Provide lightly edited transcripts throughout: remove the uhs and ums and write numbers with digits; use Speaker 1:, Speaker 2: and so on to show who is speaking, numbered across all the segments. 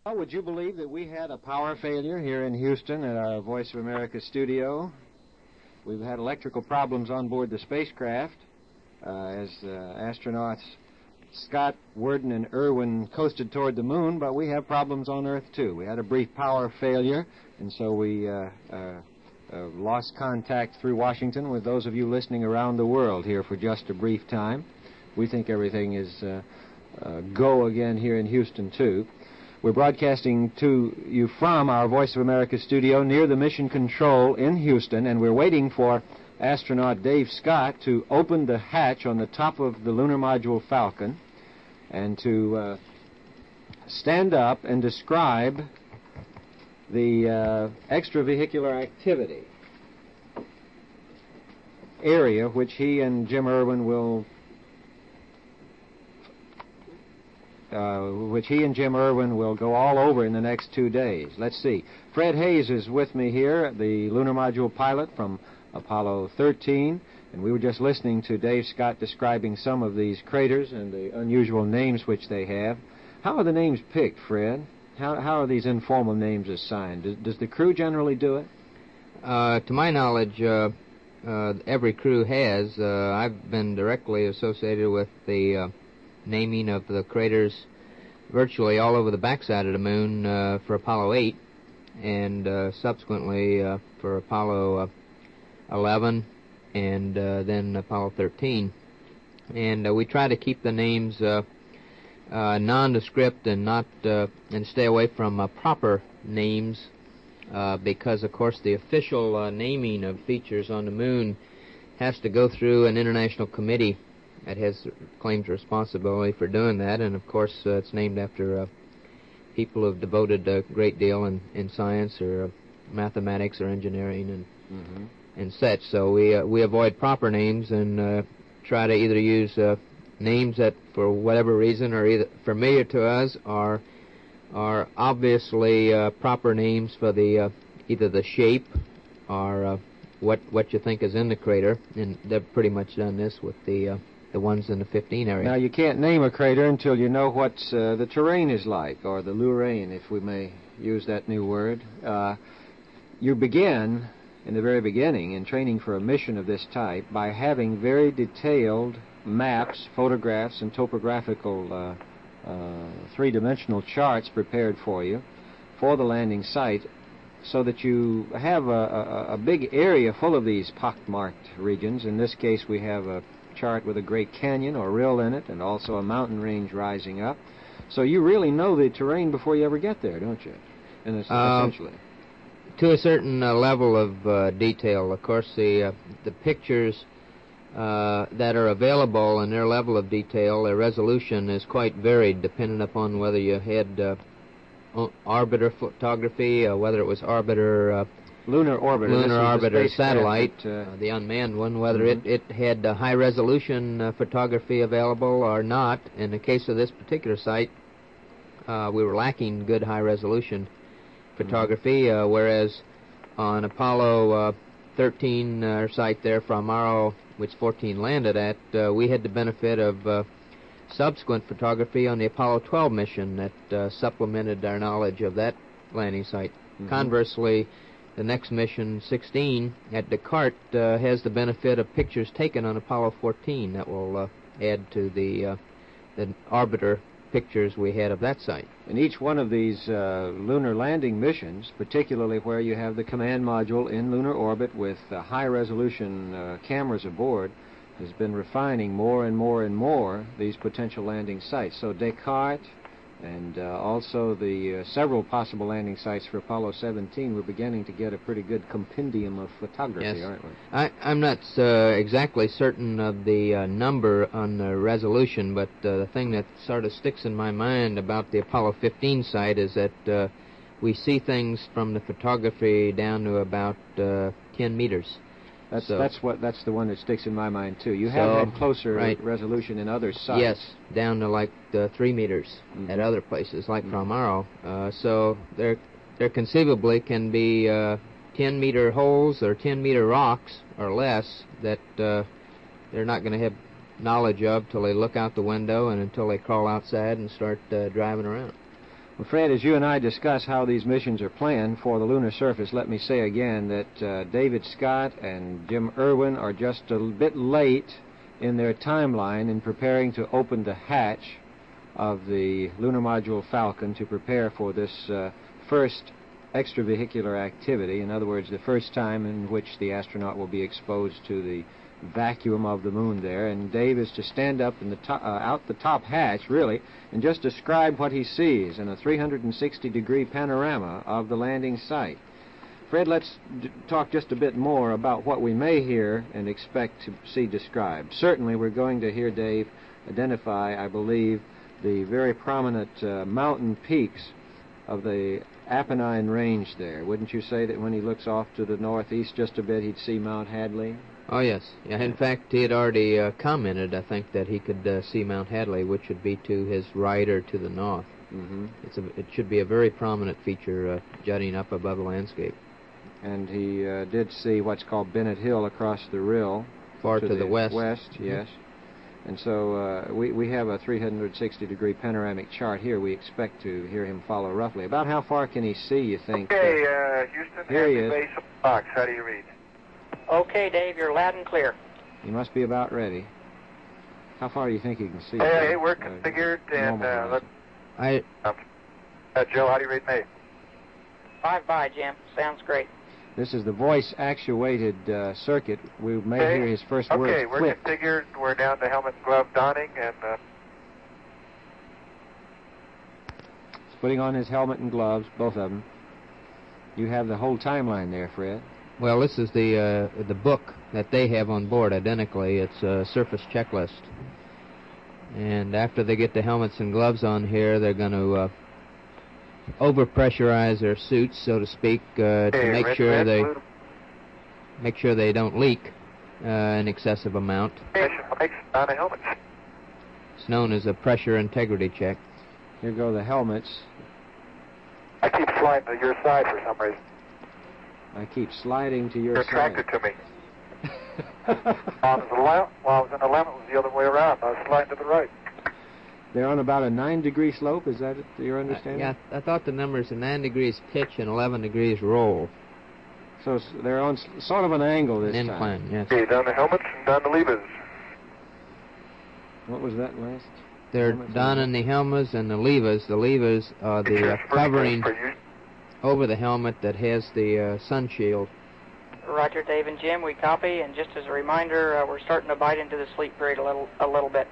Speaker 1: Well, would you believe that we had a power failure here in Houston at our Voice of America studio? We've had electrical problems on board the spacecraft as astronauts Scott, Worden, and Irwin coasted toward the moon, but we have problems on Earth, too. We had a brief power failure, and so we lost contact through Washington with those of you listening around the world here for just a brief time. We think everything is go again here in Houston, too. We're broadcasting to you from our Voice of America studio near the Mission Control in Houston, and we're waiting for astronaut Dave Scott to open the hatch on the top of the lunar module Falcon and to stand up and describe the extravehicular activity area which he and Jim Irwin will go all over in the next 2 days. Let's see. Fred Hayes is with me here, the lunar module pilot from Apollo 13, and we were just listening to Dave Scott describing some of these craters and the unusual names which they have. How are the names picked, Fred? How are these informal names assigned? Does the crew generally do it?
Speaker 2: To my knowledge, every crew has. I've been directly associated with the naming of the craters virtually all over the backside of the moon for Apollo 8 and subsequently for Apollo 11 and then Apollo 13. And we try to keep the names nondescript and not and stay away from proper names because, of course, the official naming of features on the moon has to go through an international committee that has claims responsibility for doing that, and of course it's named after people who have devoted a great deal in science or mathematics or engineering and such. So we avoid proper names and try to either use names that, for whatever reason, are either familiar to us or are obviously proper names for the either the shape or what you think is in the crater, and they've pretty much done this with the ones in the 15 area.
Speaker 1: Now, you can't name a crater until you know what the terrain is like, or the lurain, if we may use that new word. You begin, in the very beginning, in training for a mission of this type, by having very detailed maps, photographs, and topographical three-dimensional charts prepared for you for the landing site, so that you have a big area full of these pockmarked regions. In this case, we have a chart with a great canyon or rill in it, and also a mountain range rising up. So you really know the terrain before you ever get there, don't you? And essentially,
Speaker 2: to a certain level of detail. Of course, the pictures that are available and their level of detail, their resolution is quite varied, depending upon whether you had orbiter photography, whether it was
Speaker 1: lunar orbiter
Speaker 2: satellite, the unmanned one, whether it had high-resolution photography available or not. In the case of this particular site, we were lacking good high-resolution photography, whereas on Apollo 13 site there from Morrow, which 14 landed at, we had the benefit of subsequent photography on the Apollo 12 mission that supplemented our knowledge of that landing site. Conversely, the next mission, 16, at Descartes, has the benefit of pictures taken on Apollo 14 that will add to the orbiter pictures we had of that site.
Speaker 1: In each one of these lunar landing missions, particularly where you have the command module in lunar orbit with high-resolution cameras aboard, has been refining more and more and more these potential landing sites. So Descartes and also the several possible landing sites for Apollo 17, we're beginning to get a pretty good compendium of photography,
Speaker 2: yes,
Speaker 1: aren't we?
Speaker 2: I'm not exactly certain of the number on the resolution, but the thing that sort of sticks in my mind about the Apollo 15 site is that we see things from the photography down to about 10 meters.
Speaker 1: That's the one that sticks in my mind too. You have had closer resolution in other sites.
Speaker 2: Yes, down to like 3 meters at other places, like from Morrow. So there conceivably can be 10-meter holes or 10-meter rocks or less that they're not going to have knowledge of till they look out the window and until they crawl outside and start driving around.
Speaker 1: Well, Fred, as you and I discuss how these missions are planned for the lunar surface, let me say again that David Scott and Jim Irwin are just a bit late in their timeline in preparing to open the hatch of the lunar module Falcon to prepare for this first extravehicular activity. In other words, the first time in which the astronaut will be exposed to the vacuum of the moon there. And Dave is to stand up in the out the top hatch, really, and just describe what he sees in a 360-degree panorama of the landing site. Fred, let's talk just a bit more about what we may hear and expect to see described. Certainly, we're going to hear Dave identify, I believe, the very prominent mountain peaks of the Apennine Range there. Wouldn't you say that when he looks off to the northeast just a bit, he'd see Mount Hadley?
Speaker 2: Oh, yes. Yeah, in fact, he had already commented, I think, that he could see Mount Hadley, which would be to his right or to the north.
Speaker 1: Mm-hmm.
Speaker 2: It should be a very prominent feature jutting up above the landscape.
Speaker 1: And he did see what's called Bennett Hill across the Rill.
Speaker 2: Far to the west.
Speaker 1: Mm-hmm. Yes. And so we have a 360-degree panoramic chart here. We expect to hear him follow roughly. About how far can he see, you think?
Speaker 3: Okay, Houston,
Speaker 1: here he
Speaker 3: the
Speaker 1: is.
Speaker 3: base of the box. How do you read?
Speaker 4: Okay, Dave, you're loud and clear.
Speaker 1: He must be about ready. How far do you think he can see?
Speaker 3: Hey, we're configured, and Joe, how do you read me?
Speaker 4: 5 by, Jim. Sounds great.
Speaker 1: This is the voice-actuated circuit. We may hear his first words.
Speaker 3: Okay, we're configured. We're down to helmet and glove donning, and
Speaker 1: he's putting on his helmet and gloves, both of them. You have the whole timeline there, Fred.
Speaker 2: Well, this is the book that they have on board identically. It's a surface checklist. And after they get the helmets and gloves on here, they're going to overpressurize their suits, so to speak, to make sure they don't leak an excessive amount. It's known as a pressure integrity check.
Speaker 1: Here go the helmets.
Speaker 3: I keep sliding to your side for some reason.
Speaker 1: I keep sliding to your
Speaker 3: You're
Speaker 1: side.
Speaker 3: attracted to me. While I was in the lemon, it was the other way around. I was sliding to the right.
Speaker 1: They're on about a 9-degree slope. Is that your understanding?
Speaker 2: Yeah, I thought the numbers are 9 degrees pitch and 11 degrees roll.
Speaker 1: So they're on sort of an angle this
Speaker 2: an
Speaker 1: time.
Speaker 2: incline, yes.
Speaker 3: Okay, down the helmets and down the levers.
Speaker 1: What was that last?
Speaker 2: They're donning the helmets and the levers. The levers are the covering over the helmet that has the sun shield.
Speaker 4: Roger, Dave and Jim, we copy. And just as a reminder, we're starting to bite into the sleep period a little bit.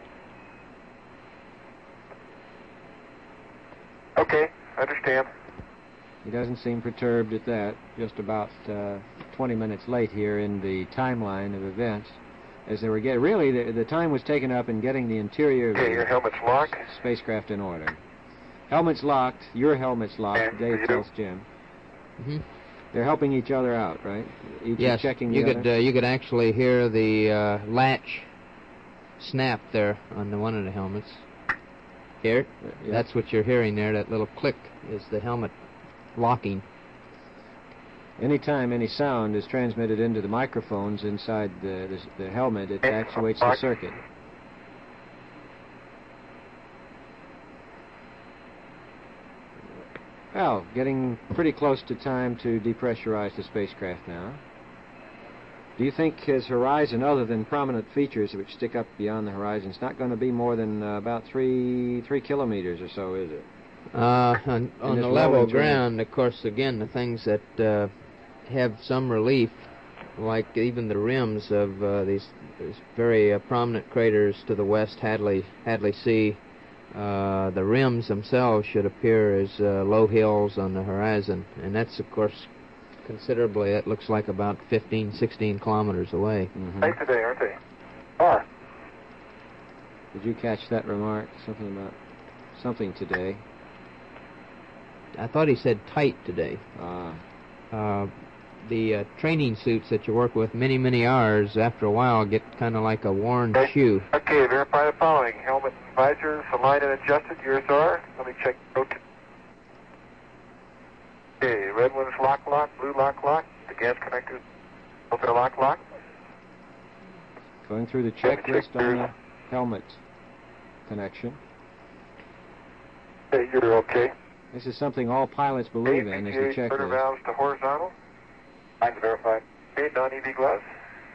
Speaker 3: Okay, understand.
Speaker 1: He doesn't seem perturbed at that. Just about 20 minutes late here in the timeline of events. As they were really, the time was taken up in getting the interior of
Speaker 3: your helmet's locked.
Speaker 1: Spacecraft in order. Helmet's locked. Your helmet's locked.
Speaker 3: And
Speaker 1: Dave tells Jim.
Speaker 2: Mm-hmm.
Speaker 1: They're helping each other out, right? Each
Speaker 2: yes,
Speaker 1: checking
Speaker 2: you
Speaker 1: the
Speaker 2: could
Speaker 1: other?
Speaker 2: you could actually hear the latch snap there on one of the helmets. Here,
Speaker 1: Yeah.
Speaker 2: that's what you're hearing there. That little click is the helmet locking.
Speaker 1: Anytime any sound is transmitted into the microphones inside the helmet, it actuates the circuit. Well, getting pretty close to time to depressurize the spacecraft now. Do you think his horizon, other than prominent features which stick up beyond the horizon, is not going to be more than about 3 kilometers or so, is it?
Speaker 2: On the level ground, of course, again, the things that have some relief, like even the rims of these very prominent craters to the west, Hadley C, the rims themselves should appear as low hills on the horizon, and that's, of course, considerably, it looks like about 15, 16 kilometers away.
Speaker 1: Mm-hmm.
Speaker 3: Late today, aren't they? Far.
Speaker 1: Did you catch that remark? Something about something today.
Speaker 2: I thought he said tight today. The training suits that you work with many, many hours, after a while, get kind of like a worn shoe.
Speaker 3: Okay, verify the following. Helmet and visors aligned and adjusted. Yours are. Let me check. Okay, red one's lock, blue lock. The gas connectors open a lock.
Speaker 1: Going through the checklist on the helmet connection.
Speaker 3: Hey, you're okay.
Speaker 1: This is something all pilots believe in, is the
Speaker 3: Inverter
Speaker 1: checklist.
Speaker 3: valves to horizontal. Lines verified. Okay, non-EV gloves.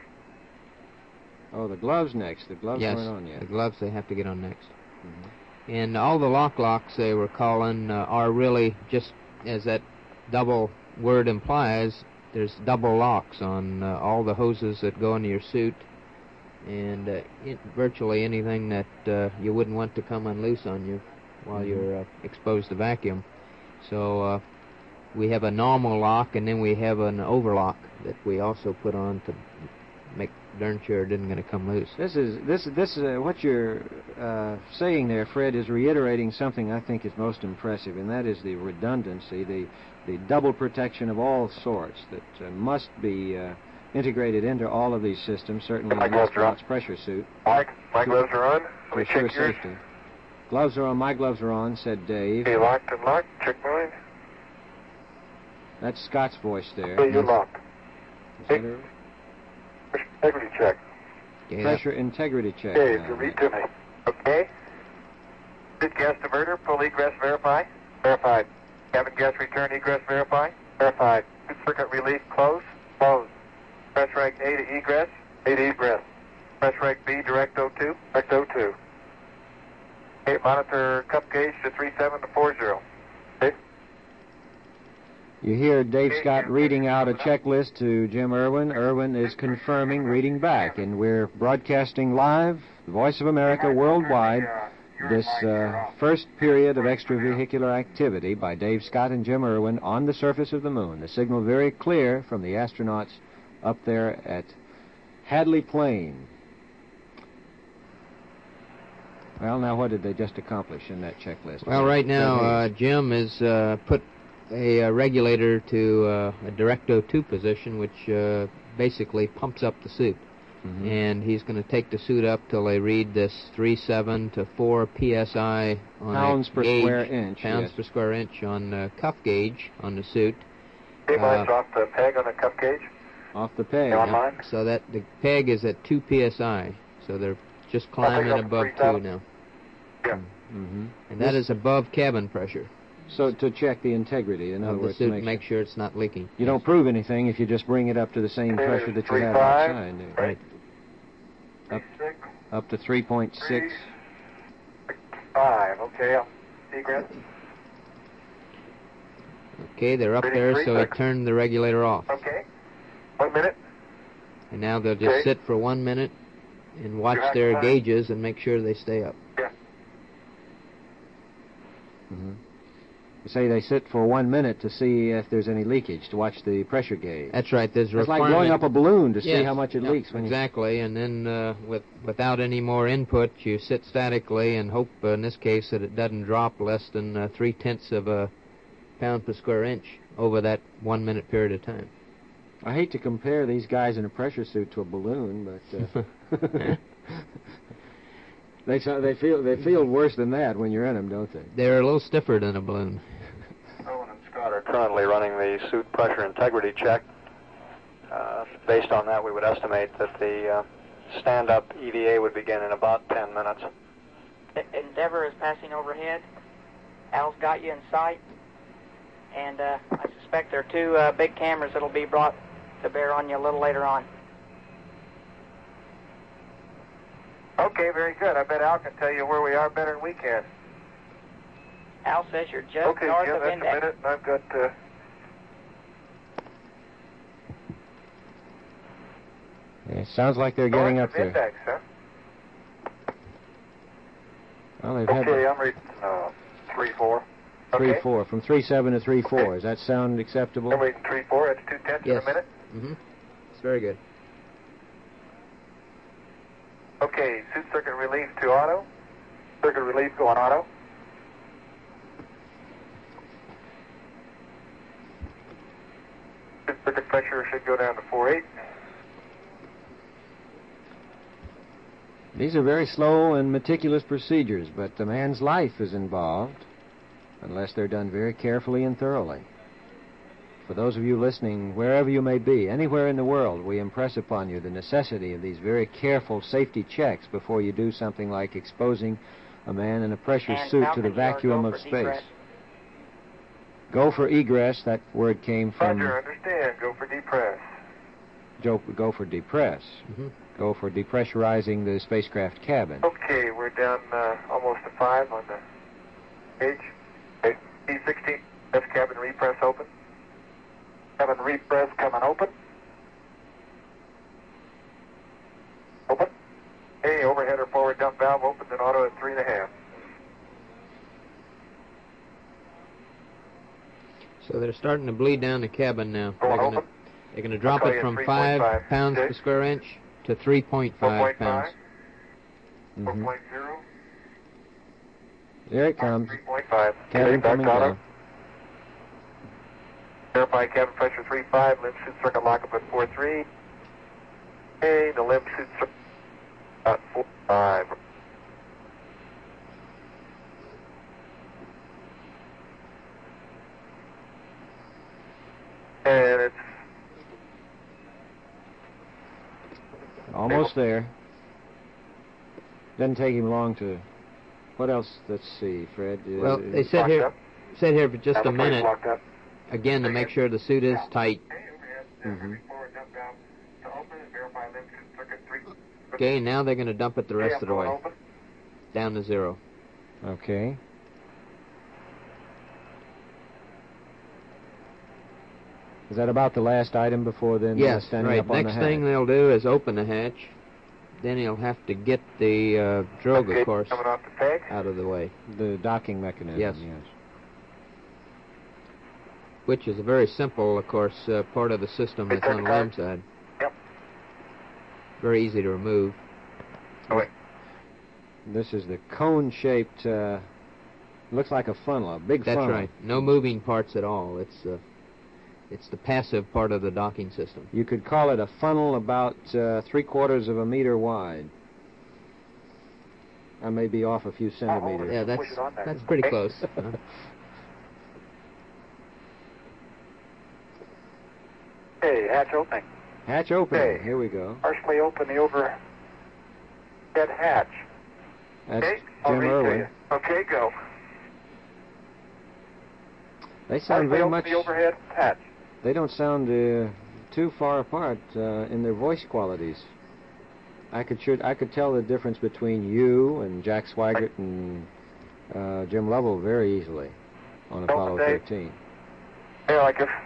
Speaker 1: Oh, the gloves next. The gloves
Speaker 2: Yes,
Speaker 1: weren't on yet.
Speaker 2: the gloves they have to get on next.
Speaker 1: Mhm.
Speaker 2: And all the locks they were calling are really, just as that double word implies, there's double locks on all the hoses that go into your suit, and virtually anything that you wouldn't want to come unloose on you while you're exposed to vacuum. So we have a normal lock, and then we have an overlock that we also put on to make darn sure it isn't going to come loose.
Speaker 1: This is what you're saying there, Fred, is reiterating something I think is most impressive, and that is the redundancy, the double protection of all sorts that must be integrated into all of these systems, certainly in an astronaut's pressure suit.
Speaker 3: Mike, my gloves are on. Let me
Speaker 1: For sure
Speaker 3: check yours.
Speaker 1: safety. Gloves are on, my gloves are on, said Dave.
Speaker 3: Okay, locked and locked. Check mine.
Speaker 1: That's Scott's voice there.
Speaker 3: Okay, you're locked.
Speaker 1: Is that her?
Speaker 3: Integrity check.
Speaker 2: Yeah.
Speaker 1: Pressure integrity check.
Speaker 3: Okay,
Speaker 1: now.
Speaker 3: you read to me. Okay. Suit gas diverter, pull egress verify. Verified. Cabin gas return egress verify. Verified. Suit circuit relief close. Close. Press reg A to egress. A to egress. Press reg B direct O2. Direct O2. Okay, monitor cup gauge to 37 to 40. Okay.
Speaker 1: You hear Dave Scott reading out a checklist to Jim Irwin. Irwin is confirming, reading back, and we're broadcasting live, the Voice of America worldwide, this first period of extravehicular activity by Dave Scott and Jim Irwin on the surface of the moon. The signal very clear from the astronauts up there at Hadley Plain. Well, now what did they just accomplish in that checklist?
Speaker 2: Well, right now, Jim has put a regulator to a direct O2 position, which basically pumps up the suit.
Speaker 1: Mhm.
Speaker 2: And he's going to take the suit up till they read this 3.7 to 4 psi on
Speaker 1: Pounds
Speaker 2: a
Speaker 1: per
Speaker 2: gauge,
Speaker 1: square inch,
Speaker 2: Pounds
Speaker 1: yes.
Speaker 2: per square inch on the cuff gauge on the suit.
Speaker 3: Okay, mine's off the peg on the cup gauge.
Speaker 1: Off the peg.
Speaker 3: You on mine?
Speaker 2: So that the peg is at 2 psi. So they're just climbing
Speaker 3: up to
Speaker 2: above 2
Speaker 3: 3,000.
Speaker 2: now.
Speaker 3: Yeah.
Speaker 1: Mm-hmm.
Speaker 2: And that is above cabin pressure.
Speaker 1: So to check the integrity, in other
Speaker 2: Of the
Speaker 1: words,
Speaker 2: suit,
Speaker 1: to
Speaker 2: make sure it's not leaking.
Speaker 1: you don't prove anything if you just bring it up to the same
Speaker 3: Okay,
Speaker 1: pressure that you have
Speaker 3: 3.5,
Speaker 1: outside.
Speaker 3: right?
Speaker 1: Up to 3.6.
Speaker 3: 5. Okay, I'll egress.
Speaker 2: Okay, they're up
Speaker 3: Reading
Speaker 2: there,
Speaker 3: 3
Speaker 2: so he
Speaker 3: seconds.
Speaker 2: turned the regulator off.
Speaker 3: Okay. 1 minute.
Speaker 2: And now they'll just
Speaker 3: Okay.
Speaker 2: sit for 1 minute and watch
Speaker 3: have
Speaker 2: their
Speaker 3: time.
Speaker 2: gauges and make sure they stay up.
Speaker 3: Yeah.
Speaker 1: Mm-hmm. You say they sit for 1 minute to see if there's any leakage, to watch the pressure gauge.
Speaker 2: That's right. There's a
Speaker 1: It's like
Speaker 2: requirement.
Speaker 1: blowing up a balloon to see
Speaker 2: Yes,
Speaker 1: how much it
Speaker 2: yeah,
Speaker 1: leaks. When
Speaker 2: exactly, and then without any more input, you sit statically and hope, in this case, that it doesn't drop less than 0.3 of a pound per square inch over that 1 minute period of time.
Speaker 1: I hate to compare these guys in a pressure suit to a balloon, but they feel worse than that when you're in them, don't they?
Speaker 2: They're a little stiffer than a balloon.
Speaker 3: Owen and Scott are currently running the suit pressure integrity check. Based on that, we would estimate that the stand-up EVA would begin in about 10 minutes.
Speaker 4: Endeavour is passing overhead. Al's got you in sight. And I suspect there are two big cameras that'll be brought to bear on you a little later on.
Speaker 3: Okay, very good. I bet Al can tell you where we are better than we can.
Speaker 4: Al says you're just
Speaker 3: Okay,
Speaker 4: north
Speaker 3: Jim,
Speaker 4: of
Speaker 3: that's
Speaker 4: Index.
Speaker 3: a minute, and I've got...
Speaker 1: It sounds like they're getting up there.
Speaker 3: Index, huh?
Speaker 1: Well, they've
Speaker 3: Okay,
Speaker 1: had
Speaker 3: I'm reading 3-4.
Speaker 1: 3-4, from 3.7 to 3.4.
Speaker 3: Okay.
Speaker 1: Does that sound acceptable?
Speaker 3: I'm reading 3-4. That's 0.2
Speaker 2: Yes.
Speaker 3: in a minute.
Speaker 2: Mm-hmm. It's very good.
Speaker 3: Okay, suit circuit relief to auto. Circuit relief going auto. Suit circuit pressure should go down to 4.8.
Speaker 1: These are very slow and meticulous procedures, but the man's life is involved unless they're done very carefully and thoroughly. For those of you listening, wherever you may be, anywhere in the world, we impress upon you the necessity of these very careful safety checks before you do something like exposing a man in a pressure
Speaker 4: And
Speaker 1: suit to
Speaker 4: Falcon
Speaker 1: the
Speaker 4: Charge
Speaker 1: vacuum
Speaker 4: go
Speaker 1: of
Speaker 4: for
Speaker 1: space.
Speaker 4: egress.
Speaker 1: Go for egress. That word came from...
Speaker 3: Roger, understand. Go for depress.
Speaker 1: Go for depress.
Speaker 2: Mm-hmm.
Speaker 1: Go for depressurizing the spacecraft cabin.
Speaker 3: Okay, we're down almost to 5 on the page. Okay, P-16, that's cabin repress open. Cabin repress coming open. Open. Hey, overhead or forward dump valve opens in auto at 3.5.
Speaker 2: So they're starting to bleed down the cabin now.
Speaker 3: Going open.
Speaker 2: They're going to drop
Speaker 3: I'll
Speaker 2: it
Speaker 3: tell
Speaker 2: from
Speaker 3: you,
Speaker 2: 5
Speaker 3: 3.5,
Speaker 2: pounds per
Speaker 3: 6.
Speaker 2: square inch to 3.5
Speaker 3: 4.5.
Speaker 2: pounds.
Speaker 3: 4.0.
Speaker 1: There it comes.
Speaker 3: 3.5.
Speaker 1: Cabin
Speaker 3: Back
Speaker 1: coming
Speaker 3: to auto.
Speaker 1: down.
Speaker 3: Verify cabin pressure 3.5. Limb suit circuit lockup at 4.3. Okay, the limb suit circuit at 4.5. And it's
Speaker 1: Almost there. Doesn't take him long to... What else? Let's see, Fred.
Speaker 2: Well, they
Speaker 3: locked
Speaker 2: sit here
Speaker 3: up.
Speaker 2: for just a minute,
Speaker 3: Locked up.
Speaker 2: again, to make sure the suit is tight.
Speaker 1: Mhm.
Speaker 2: Okay, now they're going to dump it the rest of the way,
Speaker 3: Open.
Speaker 2: down to 0.
Speaker 1: Okay. Is that about the last item before then?
Speaker 2: Yes,
Speaker 1: standing
Speaker 2: right.
Speaker 1: up on
Speaker 2: Next
Speaker 1: the
Speaker 2: thing
Speaker 1: hatch?
Speaker 2: they'll do is open the hatch. Then he'll have to get the drogue,
Speaker 3: Okay,
Speaker 2: of course,
Speaker 3: coming off the peg.
Speaker 2: out of the way,
Speaker 1: The docking mechanism,
Speaker 2: Yes.
Speaker 1: yes.
Speaker 2: which is a very simple, of course, part of the system that's on the limb side.
Speaker 3: Yep.
Speaker 2: Very easy to remove.
Speaker 3: Oh, wait.
Speaker 1: This is the cone-shaped, looks like a funnel, a big
Speaker 2: That's
Speaker 1: funnel.
Speaker 2: right. No moving parts at all. It's the passive part of the docking system.
Speaker 1: You could call it a funnel about 3/4 of a meter wide. I may be off a few centimeters.
Speaker 2: Yeah,
Speaker 3: Push it on there.
Speaker 2: that's pretty
Speaker 3: Okay.
Speaker 2: close.
Speaker 3: Okay, hatch opening.
Speaker 1: Hatch opening.
Speaker 3: Okay.
Speaker 1: Here we go.
Speaker 3: Partially open the overhead hatch.
Speaker 1: That's
Speaker 3: Okay, I'll
Speaker 1: Jim
Speaker 3: read to
Speaker 1: Irwin.
Speaker 3: you. Okay, go.
Speaker 1: They sound
Speaker 3: Partially
Speaker 1: very
Speaker 3: open
Speaker 1: much...
Speaker 3: the overhead hatch.
Speaker 1: They don't sound too far apart in their voice qualities. I could tell the difference between you and Jack Swigert and Jim Lovell very easily on Apollo
Speaker 3: Dave.
Speaker 1: 13.
Speaker 3: Hey, like this.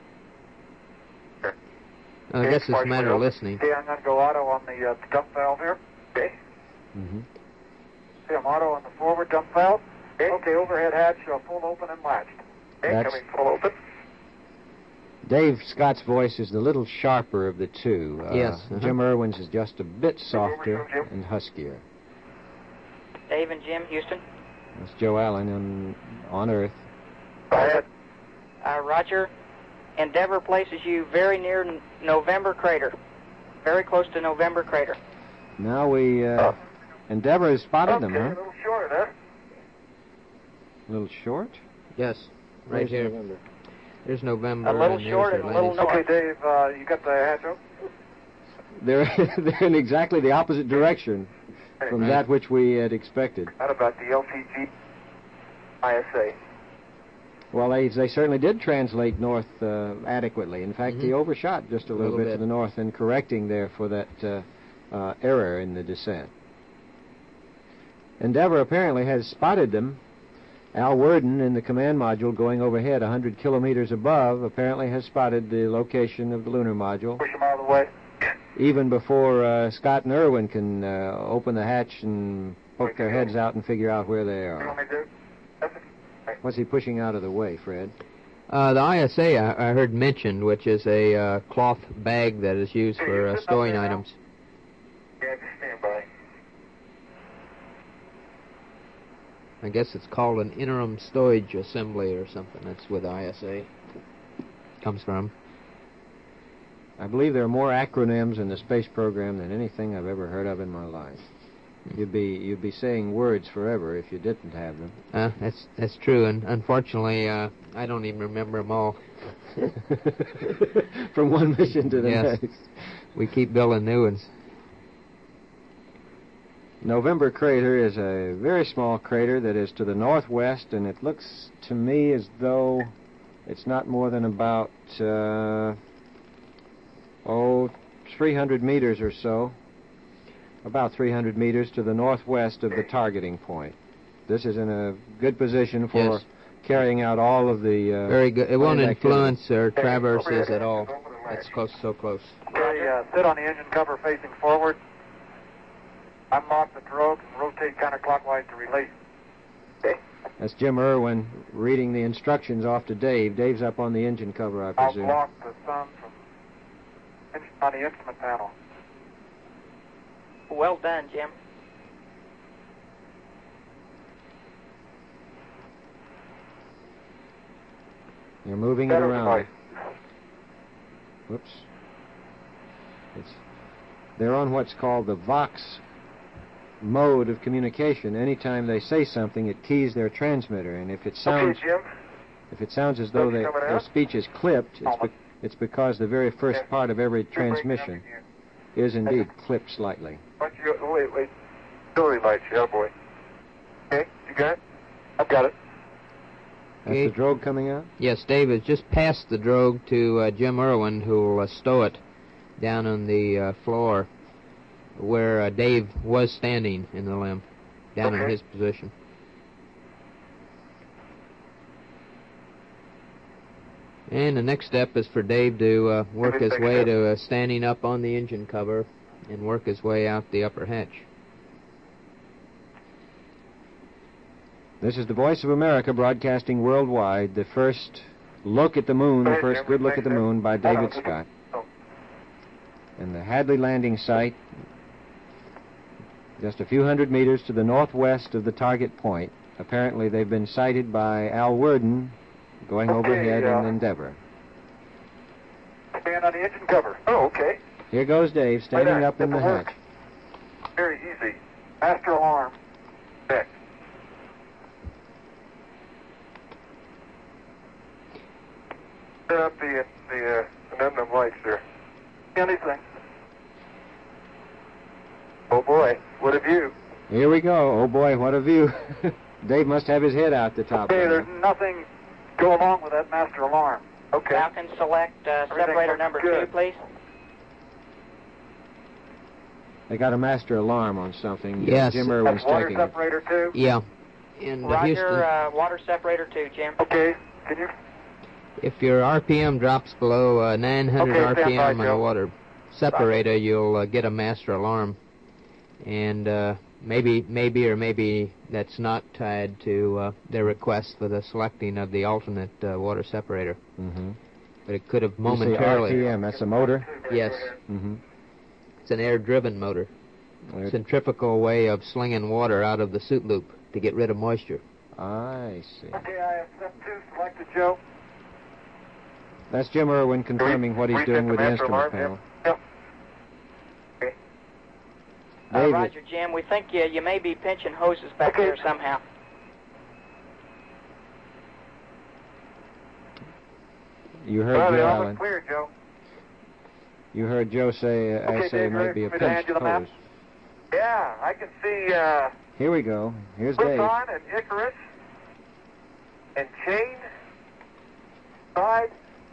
Speaker 2: I guess it's a matter of listening.
Speaker 3: Okay, I'm going to go auto on the dump valve here. Okay.
Speaker 1: Mm-hmm.
Speaker 3: Okay, I'm auto on the forward dump valve. Okay, overhead hatch full open and latched. Okay,
Speaker 1: That's-
Speaker 3: coming full open.
Speaker 1: Dave Scott's voice is the little sharper of the two.
Speaker 2: Yes,
Speaker 1: Jim Irwin's is just a bit softer
Speaker 3: over, Jim.
Speaker 1: and huskier.
Speaker 4: Dave and Jim, Houston.
Speaker 1: That's Joe Allen on Earth.
Speaker 3: Go ahead.
Speaker 4: Roger. Endeavour places you very near November Crater. Very close to November Crater.
Speaker 1: Now we... Endeavour has spotted them,
Speaker 3: Okay,
Speaker 1: huh?
Speaker 3: a little short of that.
Speaker 1: A little short?
Speaker 2: Yes, right
Speaker 1: Where's
Speaker 2: here.
Speaker 1: November?
Speaker 2: There's November.
Speaker 4: A little
Speaker 2: and
Speaker 4: short
Speaker 2: there's
Speaker 4: and a little
Speaker 2: Atlantis.
Speaker 4: north.
Speaker 3: Okay, Dave, you got the hatch open?
Speaker 1: They're in exactly the opposite direction from
Speaker 2: Right.
Speaker 1: that which we had expected.
Speaker 3: How about the LCG ISA?
Speaker 1: Well, they certainly did translate north adequately. In fact, they overshot just a little bit to the north in correcting there for that error in the descent. Endeavour apparently has spotted them. Al Worden in the command module going overhead 100 kilometers above apparently has spotted the location of the lunar module
Speaker 3: Push them out of the way.
Speaker 1: even before Scott and Irwin can open the hatch and poke their heads out and figure out where they
Speaker 3: You want
Speaker 1: are.
Speaker 3: me to do?
Speaker 1: What's he pushing out of the way, Fred?
Speaker 2: The ISA I heard mentioned, which is a cloth bag that is used
Speaker 3: Hey,
Speaker 2: for
Speaker 3: you sitting up
Speaker 2: stowing
Speaker 3: there now?
Speaker 2: items.
Speaker 3: Yeah, just stand by.
Speaker 2: I guess it's called an interim stowage assembly or something. That's where the ISA comes from.
Speaker 1: I believe there are more acronyms in the space program than anything I've ever heard of in my life. You'd be saying words forever if you didn't have them.
Speaker 2: That's true, and unfortunately, I don't even remember them all.
Speaker 1: From one mission to the
Speaker 2: Yes.
Speaker 1: next.
Speaker 2: We keep building new ones.
Speaker 1: November Crater is a very small crater that is to the northwest, and it looks to me as though It's not more than about, 300 meters or so. About 300 meters to the northwest of the targeting point. This is in a good position for
Speaker 2: Yes.
Speaker 1: carrying out all of the...
Speaker 2: Very good. It won't
Speaker 1: planned
Speaker 2: influence our traverses at all. That's close, so close.
Speaker 3: Okay, sit on the engine cover facing forward. Unlock the drogue and rotate counterclockwise to release. Okay.
Speaker 1: That's Jim Irwin reading the instructions off to Dave. Dave's up on the engine cover, I
Speaker 3: I'll
Speaker 1: presume.
Speaker 3: block the sun from on the instrument panel.
Speaker 4: Well done, Jim.
Speaker 1: You're moving it
Speaker 3: Better
Speaker 1: around.
Speaker 3: device.
Speaker 1: Whoops. They're on what's called the Vox mode of communication. Anytime they say something, it keys their transmitter, and if it sounds
Speaker 3: Okay, Jim.
Speaker 1: if it sounds as though
Speaker 3: Coming
Speaker 1: their
Speaker 3: out?
Speaker 1: speech is clipped, it's because the very first
Speaker 3: Okay.
Speaker 1: part of every transmission is indeed clipped slightly.
Speaker 3: Wait. Auxiliary lights, yeah, boy. Okay, you got it? I've got it.
Speaker 1: That's
Speaker 2: Okay.
Speaker 1: the drogue coming out?
Speaker 2: Yes, Dave has just passed the drogue to Jim Irwin, who will stow it down on the floor where Dave was standing in the limb, down in
Speaker 3: Okay.
Speaker 2: his position. And the next step is for Dave to work his way to standing up on the engine cover and work his way out the upper hatch.
Speaker 1: This is the Voice of America broadcasting worldwide, the first look at the moon, the first good look at the moon by David Scott. And the Hadley landing site, just a few hundred meters to the northwest of the target point. Apparently they've been sighted by Al Worden going
Speaker 3: Okay,
Speaker 1: overhead
Speaker 3: yeah.
Speaker 1: in Endeavour.
Speaker 3: Stand on the engine cover. Oh, okay.
Speaker 1: Here goes Dave, standing up in the
Speaker 3: Work.
Speaker 1: hatch.
Speaker 3: Very easy. Master alarm. Check. Turn up the addendum lights there. Anything. Oh boy, what a view.
Speaker 1: Here we go. Oh boy, what a view. Dave must have his head out the top.
Speaker 3: Okay,
Speaker 1: there.
Speaker 3: there's nothing go along with that master alarm. Okay.
Speaker 4: Falcon, select separator
Speaker 3: looks
Speaker 4: number
Speaker 3: good.
Speaker 4: 2, please.
Speaker 1: They got a master alarm on something.
Speaker 2: Yes.
Speaker 1: Jim Irwin's
Speaker 3: That's water
Speaker 1: checking it.
Speaker 3: separator too?
Speaker 2: Yeah. In
Speaker 4: Roger,
Speaker 2: Houston,
Speaker 4: water separator 2, Jim.
Speaker 3: Okay, can you?
Speaker 2: if your RPM drops below 900
Speaker 3: Okay, stand by,
Speaker 2: RPM on a
Speaker 3: Joe.
Speaker 2: water separator, you'll get a master alarm. And maybe that's not tied to their request for the selecting of the alternate water separator.
Speaker 1: Mm-hmm.
Speaker 2: But it could have
Speaker 1: You say
Speaker 2: momentarily.
Speaker 1: RPM, that's a motor?
Speaker 2: Yes,
Speaker 1: Mm-hmm.
Speaker 2: it's an air-driven motor. Centrifugal way of slinging water out of the suit loop to get rid of moisture.
Speaker 1: I see.
Speaker 3: Okay, I have step 2 selected, Joe.
Speaker 1: That's Jim Irwin confirming what he's
Speaker 3: Reset
Speaker 1: doing
Speaker 3: the
Speaker 1: with the
Speaker 3: master
Speaker 1: instrument
Speaker 3: alarm,
Speaker 1: panel.
Speaker 3: Yep. Okay.
Speaker 1: David,
Speaker 4: Roger, Jim. We think you may be pinching hoses back
Speaker 3: Okay.
Speaker 4: there somehow.
Speaker 1: you heard
Speaker 3: Well,
Speaker 1: Joe
Speaker 3: they all
Speaker 1: Allen.
Speaker 3: look clear, Joe.
Speaker 1: You heard Joe say,
Speaker 3: Okay,
Speaker 1: it
Speaker 3: Dave,
Speaker 1: might
Speaker 3: ready
Speaker 1: be a
Speaker 3: for me to hand
Speaker 1: pinched
Speaker 3: you the map?
Speaker 1: hose.
Speaker 3: Yeah, I can see
Speaker 1: Here we go. Here's Dave.
Speaker 3: Pluton and Icarus and Chain, Side,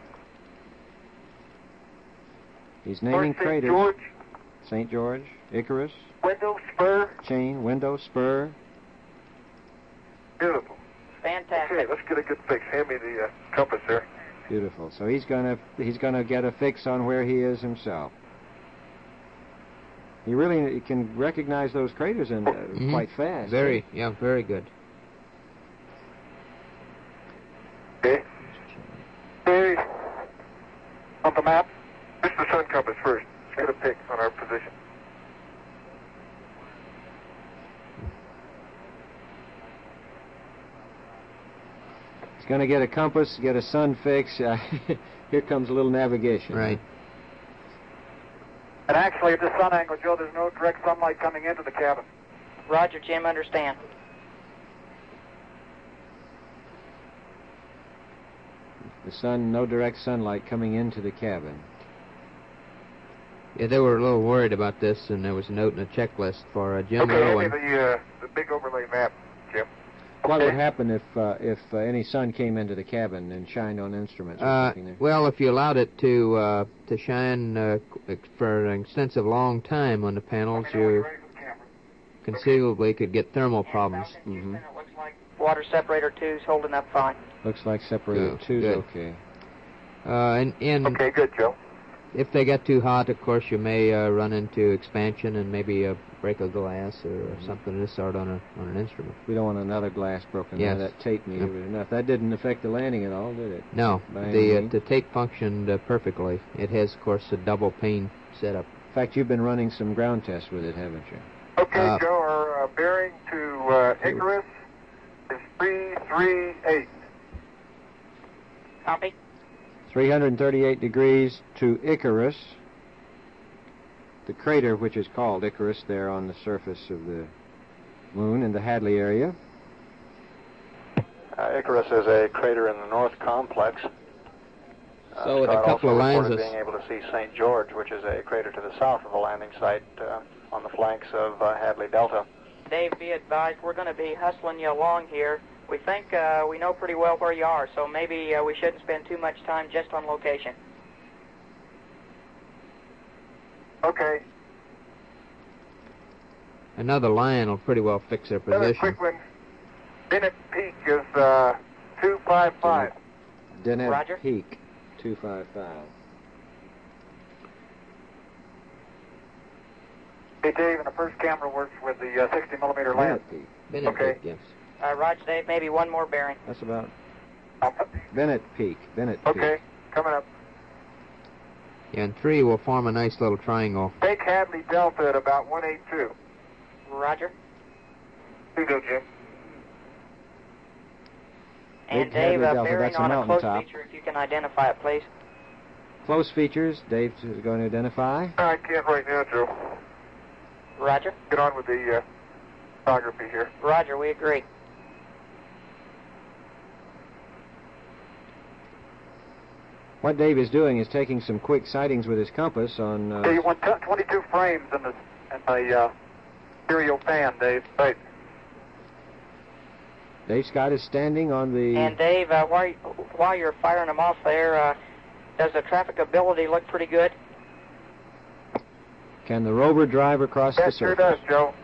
Speaker 1: He's naming
Speaker 3: St.
Speaker 1: craters.
Speaker 3: George,
Speaker 1: St. George, Icarus,
Speaker 3: Window, Spur.
Speaker 1: Chain, Window, Spur.
Speaker 3: Beautiful.
Speaker 4: Fantastic.
Speaker 3: Okay, let's get a good fix. Hand me the compass there.
Speaker 1: Beautiful. So he's gonna get a fix on where he is himself. He really can recognize those craters and quite fast.
Speaker 2: Very good.
Speaker 3: Okay. Okay. On the map. Push the sun compass first. Let's get a pick on our position.
Speaker 1: He's gonna get a compass, get a sun fix. Here comes a little navigation.
Speaker 2: Right.
Speaker 3: And actually, at this sun angle, Joe, there's no direct sunlight coming into the cabin.
Speaker 4: Roger, Jim. Understand.
Speaker 1: The sun, no direct sunlight coming into the cabin.
Speaker 2: Yeah, they were a little worried about this, and there was a note in a checklist for Jim
Speaker 3: Okay, hand me
Speaker 2: Irwin.
Speaker 3: the big overlay map, Jim.
Speaker 1: What would happen if any sun came into the cabin and shined on instruments? There?
Speaker 2: Well, if you allowed it to shine for an extensive long time on the panels, you conceivably could get thermal problems.
Speaker 4: Mm-hmm. It looks like water separator 2's holding up fine.
Speaker 1: Looks like separator 2's okay.
Speaker 3: Okay, good, Joe.
Speaker 2: If they get too hot, of course, you may run into expansion and maybe break a glass or something of this sort on an instrument.
Speaker 1: We don't want another glass broken.
Speaker 2: Yes.
Speaker 1: That tape needed enough. That didn't affect the landing at all, did it?
Speaker 2: No. The tape functioned perfectly. It has, of course, a double pane setup.
Speaker 1: In fact, you've been running some ground tests with it, haven't you?
Speaker 3: Okay, Joe, our bearing to Icarus is 338.
Speaker 4: Copy.
Speaker 1: 338 degrees to Icarus, the crater which is called Icarus there on the surface of the moon in the Hadley area.
Speaker 5: Icarus is a crater in the north complex.
Speaker 2: So with a couple of lines of...
Speaker 5: being able to see St. George, which is a crater to the south of the landing site on the flanks of Hadley Delta.
Speaker 4: Dave, be advised, we're going to be hustling you along here. We think we know pretty well where you are, so maybe we shouldn't spend too much time just on location.
Speaker 3: Okay.
Speaker 2: Another line will pretty well fix their position.
Speaker 3: Quick one. Bennett Peak is 255.
Speaker 1: Bennett
Speaker 4: Roger.
Speaker 1: Peak, 255.
Speaker 3: Hey, Dave, and the first camera works with the 60 millimeter lens.
Speaker 2: Bennett
Speaker 3: Okay.
Speaker 2: Peak, yes.
Speaker 4: Roger, Dave, maybe one more bearing.
Speaker 1: That's about Bennett Peak.
Speaker 3: Okay, coming up.
Speaker 2: Yeah, and 3 will form a nice little triangle.
Speaker 3: Take Hadley Delta at about 182.
Speaker 4: Roger.
Speaker 3: You go, Jim.
Speaker 4: And
Speaker 1: Big
Speaker 4: Dave,
Speaker 1: Hadley Delta,
Speaker 4: bearing
Speaker 1: that's a
Speaker 4: on a close
Speaker 1: mountaintop.
Speaker 4: feature, if you can identify it, please.
Speaker 1: Close features, Dave is going to identify.
Speaker 3: I can't right now, Joe.
Speaker 4: Roger.
Speaker 3: Get on with the photography here.
Speaker 4: Roger, we agree.
Speaker 1: What Dave is doing is taking some quick sightings with his compass on...
Speaker 3: You want 22 frames in the stereo fan, Dave. Right.
Speaker 1: Dave Scott is standing on the...
Speaker 4: And Dave, while you're firing them off there, does the trafficability look pretty good?
Speaker 1: Can the rover drive across the
Speaker 3: That
Speaker 1: surface?
Speaker 3: sure does, Joe.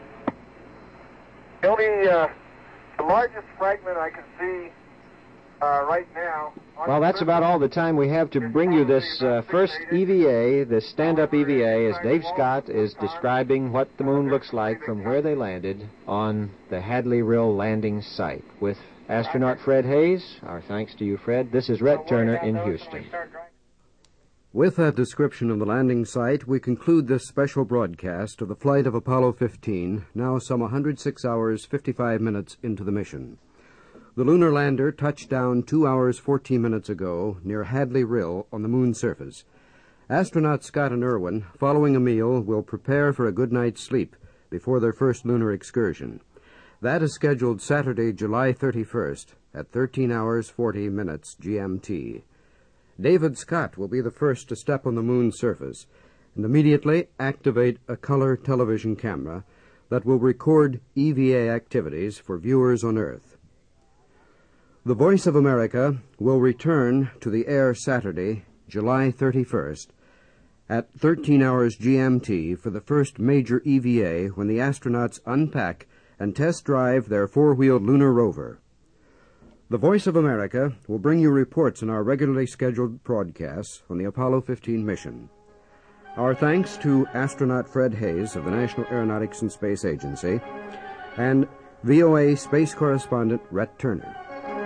Speaker 3: The only, the largest fragment I can see right now...
Speaker 1: Well, that's about all the time we have to bring you this first EVA, this stand-up EVA, as Dave Scott is describing what the moon looks like from where they landed on the Hadley Rill landing site. With astronaut Fred Hayes, our thanks to you, Fred. This is Rhett Turner in Houston.
Speaker 6: With that description of the landing site, we conclude this special broadcast of the flight of Apollo 15, now some 106 hours, 55 minutes into the mission. The lunar lander touched down 2 hours, 14 minutes ago near Hadley Rill on the moon's surface. Astronauts Scott and Irwin, following a meal, will prepare for a good night's sleep before their first lunar excursion. That is scheduled Saturday, July 31st at 13 hours, 40 minutes GMT. David Scott will be the first to step on the moon's surface and immediately activate a color television camera that will record EVA activities for viewers on Earth. The Voice of America will return to the air Saturday, July 31st, at 13 hours GMT for the first major EVA when the astronauts unpack and test drive their four-wheeled lunar rover. The Voice of America will bring you reports on our regularly scheduled broadcasts on the Apollo 15 mission. Our thanks to astronaut Fred Hayes of the National Aeronautics and Space Agency and VOA space correspondent Rhett Turner.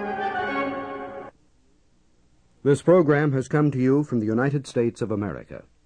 Speaker 6: This program has come to you from the United States of America.